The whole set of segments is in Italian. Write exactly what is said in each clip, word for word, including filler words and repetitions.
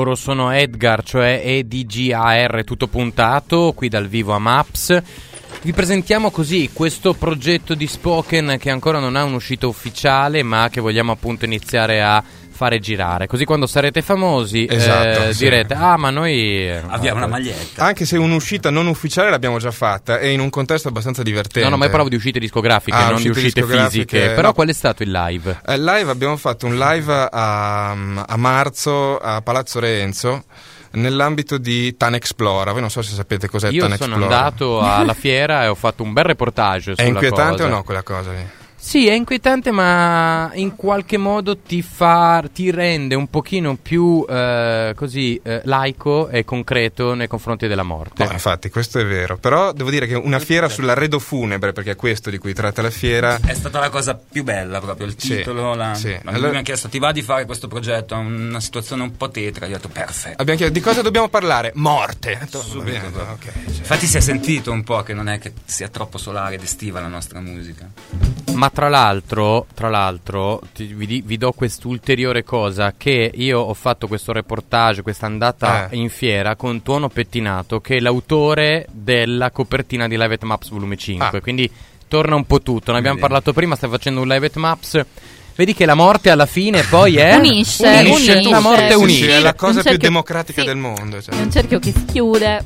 loro sono Edgar, cioè E D G A R tutto puntato, qui dal vivo a Maps. Vi presentiamo così questo progetto di Spoken che ancora non ha un'uscita ufficiale, ma che vogliamo appunto iniziare a fare girare, così quando sarete famosi, esatto, eh, sì. direte ah ma noi abbiamo una maglietta, anche se un'uscita non ufficiale l'abbiamo già fatta e in un contesto abbastanza divertente. No no, ma io parlavo di uscite discografiche, ah, non uscite di uscite fisiche. Però no. Qual è stato il live? Eh, live abbiamo fatto un live a, a marzo a Palazzo Reenzo nell'ambito di Tan Explora. Voi non so se sapete cos'è io Tan Explora. Io sono andato alla fiera e ho fatto un bel reportage sulla È inquietante cosa. o no quella cosa lì? Sì, è inquietante, ma in qualche modo ti fa, ti rende un pochino più eh, così eh, laico e concreto nei confronti della morte. No, infatti, questo è vero. Però devo dire che una fiera sull'arredo funebre, perché è questo di cui tratta la fiera, è stata la cosa più bella, proprio il titolo. Sì, la... sì. Ma allora... mi hanno chiesto: ti va di fare questo progetto? Una situazione un po' tetra. Io ho detto perfetto. Abbiamo chiesto di cosa dobbiamo parlare? Morte. Subito. Okay, cioè. Infatti si è sentito un po' che non è che sia troppo solare ed estiva la nostra musica. Ma tra l'altro, tra l'altro ti, vi, vi do quest'ulteriore cosa, che io ho fatto questo reportage, questa andata eh. in fiera con Tuono Pettinato, che è l'autore della copertina di Live at Maps volume cinque, ah. quindi torna un po' tutto. Ne abbiamo Bene. parlato prima, stai facendo un Live at Maps. Vedi che la morte alla fine poi è unisce, unisce, unisce. La morte sì, unisce, sì, è la cosa cerchio, più democratica sì, del mondo, cioè. È un cerchio che si chiude.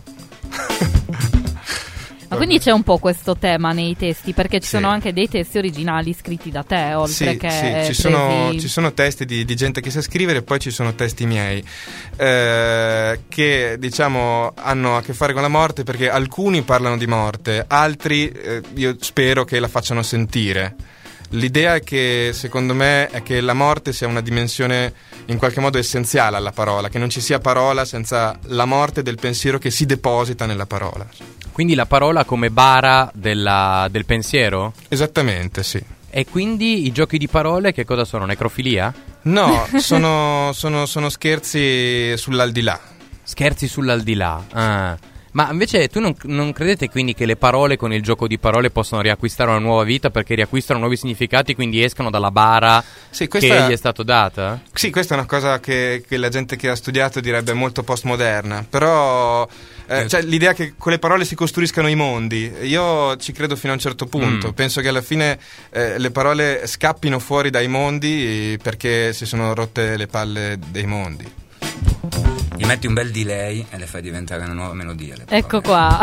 Ma quindi c'è un po' questo tema nei testi, perché ci sì. sono anche dei testi originali scritti da te, oltre sì, che sì, ci presi... sono, ci sono testi di, di gente che sa scrivere, e poi ci sono testi miei eh, che diciamo hanno a che fare con la morte, perché alcuni parlano di morte, altri eh, io spero che la facciano sentire. L'idea è che, secondo me, è che la morte sia una dimensione in qualche modo essenziale alla parola, che non ci sia parola senza la morte del pensiero che si deposita nella parola. Quindi la parola come bara della, del pensiero? Esattamente, sì. E quindi i giochi di parole che cosa sono? Necrofilia? No, sono, sono, sono scherzi sull'aldilà. Scherzi sull'aldilà, ah. Ma invece tu non, non credete quindi che le parole con il gioco di parole possano riacquistare una nuova vita, perché riacquistano nuovi significati, quindi escono dalla bara sì, questa, che gli è stato data? Sì, questa è una cosa che, che la gente che ha studiato direbbe molto postmoderna, però eh, cioè, l'idea che con le parole si costruiscano i mondi, io ci credo fino a un certo punto. Mm. Penso che alla fine eh, le parole scappino fuori dai mondi perché si sono rotte le palle dei mondi. Gli metti un bel delay e le fai diventare una nuova melodia. Ecco qua.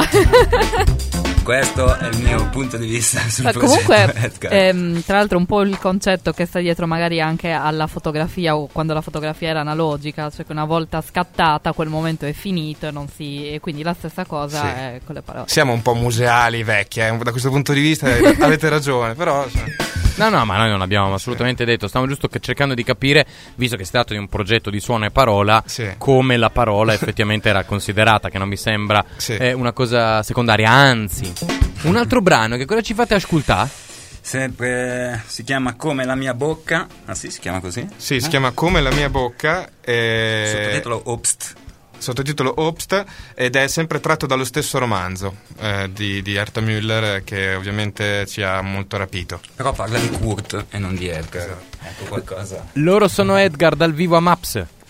Questo è il mio punto di vista sul Ma progetto. comunque, ehm, tra l'altro, un po' il concetto che sta dietro magari anche alla fotografia, o quando la fotografia era analogica, cioè che una volta scattata quel momento è finito e non si, e quindi la stessa cosa sì. è con le parole. Siamo un po' museali, vecchie, eh? Da questo punto di vista avete ragione, però no no, ma noi non abbiamo assolutamente detto, stiamo giusto che cercando di capire, visto che si tratta di un progetto di suono e parola, sì. come la parola effettivamente era considerata, che non mi sembra sì. eh, una cosa secondaria, anzi. Un altro brano, che cosa ci fate ascoltare? Sempre si chiama Come la mia bocca. Ah sì, si chiama così? Sì, si ah. chiama Come la mia bocca e... Sottotitolo Obst. Sottotitolo Obst, ed è sempre tratto dallo stesso romanzo eh, di, di Herta Müller, che ovviamente ci ha molto rapito. Però parla di Kurt e non di Edgar. Esatto. Ecco qualcosa. Loro sono Edgar dal vivo a Maps.